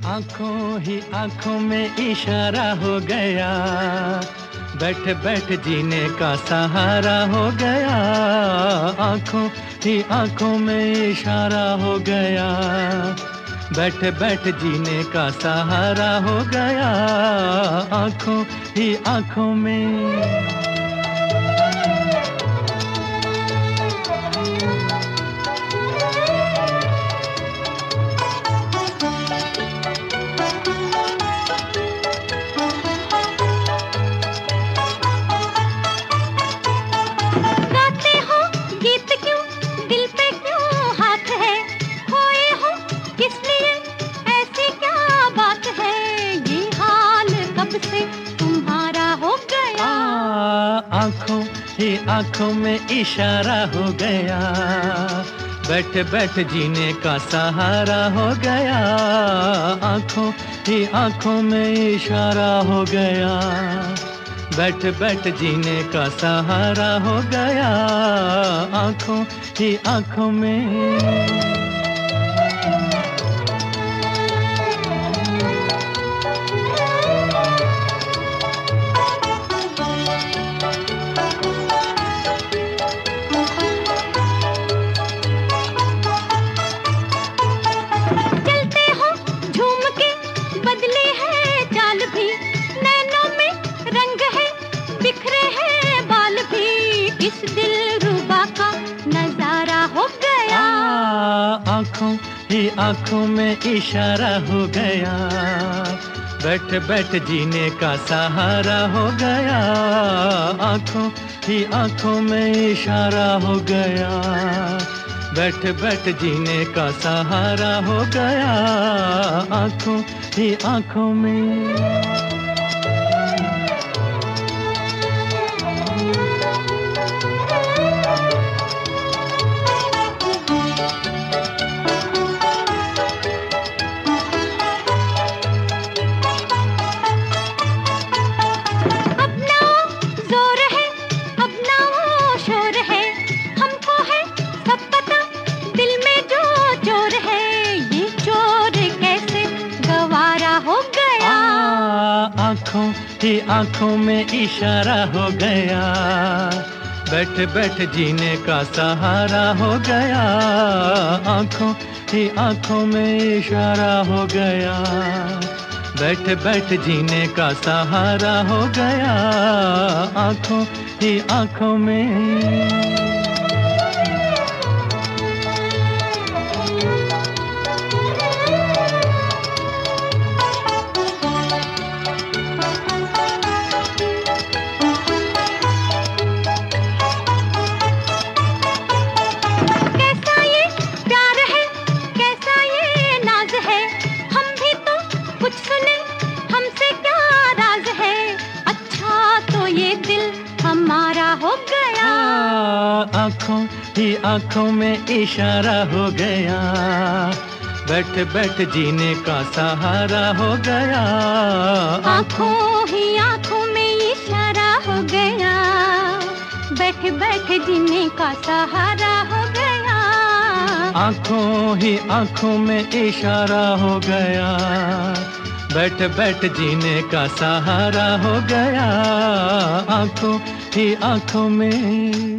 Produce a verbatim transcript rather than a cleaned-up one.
आंखों ही आंखों में इशारा हो गया, बैठ बैठ जीने का सहारा हो गया। आंखों ही आंखों में इशारा हो गया, बैठ बैठ जीने का सहारा हो गया। आंखों ही आंखों में आंखों ही आंखों में इशारा हो गया, बैठ बैठ जीने का सहारा हो गया। आंखों ही आंखों में इशारा हो गया, बैठ बैठ जीने का सहारा हो गया। आंखों ही आंखों में आंखों ही आंखों में इशारा हो गया, बैठ बैठ जीने का सहारा हो गया। आंखों ही आंखों में इशारा हो गया, बैठ बैठ जीने का सहारा हो गया। आंखों ही आंखों में आंखों ही आंखों में इशारा हो गया, बैठ बैठ जीने का सहारा हो गया। आंखों ही आंखों में इशारा हो गया, बैठ बैठ जीने का सहारा हो गया। आंखों ही आंखों में हो गया। आंखों ही आंखों में इशारा हो गया, बैठ बैठ जीने का सहारा हो गया। आंखों ही आंखों में इशारा हो गया, बैठ बैठ जीने का सहारा हो गया। आंखों ही आंखों में इशारा हो गया, बैठ बैठ जीने का सहारा हो गया। आंखों ही आंखों में